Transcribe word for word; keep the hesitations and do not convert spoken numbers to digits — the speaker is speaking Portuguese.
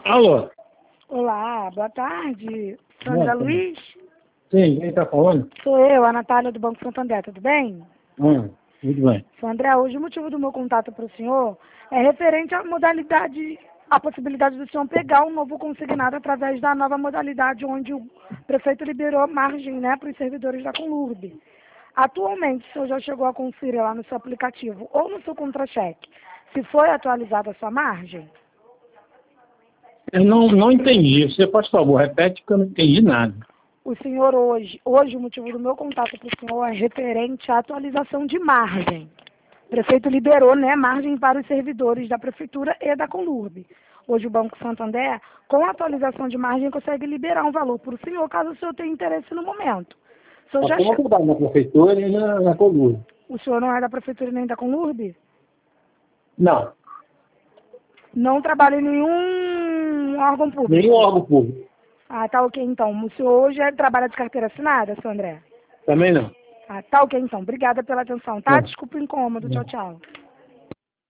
Alô? Olá, boa tarde. Boa Sandra tarde. Luiz? Sim, quem está falando? Sou eu, a Natália do Banco Santander, tudo bem? Hum, muito bem. Sandra, hoje o motivo do meu contato para o senhor é referente à modalidade, à possibilidade do senhor pegar um novo consignado através da nova modalidade onde o prefeito liberou margem, né, para os servidores da Conlurb. Atualmente, o senhor já chegou a conferir lá no seu aplicativo ou no seu contra-cheque se foi atualizada a sua margem? Eu não, não entendi. Você, por favor, repete que eu não entendi nada. O senhor hoje, hoje o motivo do meu contato para o senhor é referente à atualização de margem. O prefeito liberou, né, margem para os servidores da prefeitura e da Conlurb. Hoje o Banco Santander, com a atualização de margem, consegue liberar um valor para o senhor, caso o senhor tenha interesse no momento. O senhor, já Eu não che... trabalho na prefeitura nem na, na Coluna. o senhor não é da prefeitura nem da Conlurb? Não, Não trabalha em nenhum órgão público? nenhum órgão público. Ah, tá ok então. O senhor hoje é- trabalha de carteira assinada, seu André? Também não. Ah, tá ok então. Obrigada pela atenção, tá? Não. Desculpa o incômodo. Tchau, Não. tchau.